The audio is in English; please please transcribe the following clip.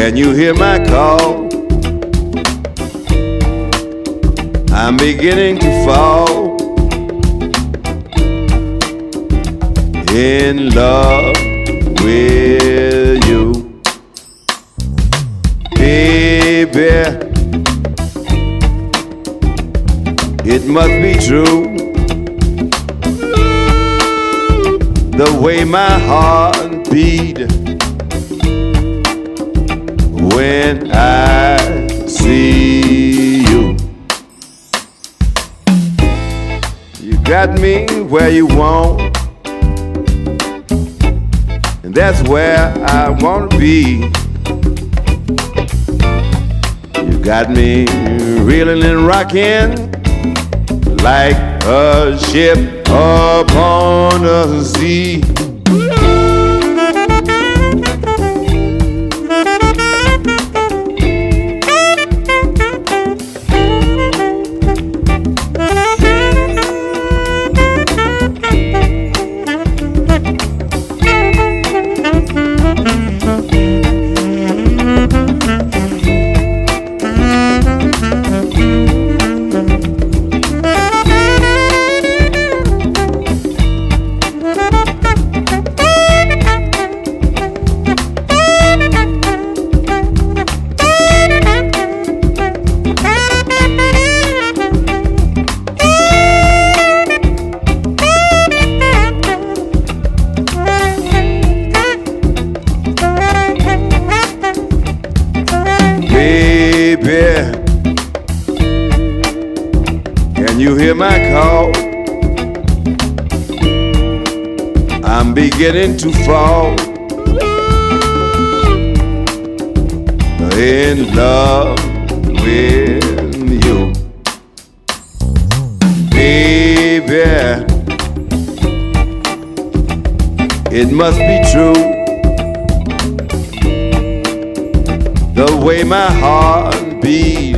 Can you hear my call? I'm beginning to fall in love with you, baby. It must be true, the way my heart beat when I see you. You got me where you want, and that's where I want to be. You got me reeling and rocking like a ship upon the sea. Can you hear my call? I'm beginning to fall in love with you, baby. It must be true, the way my heart beats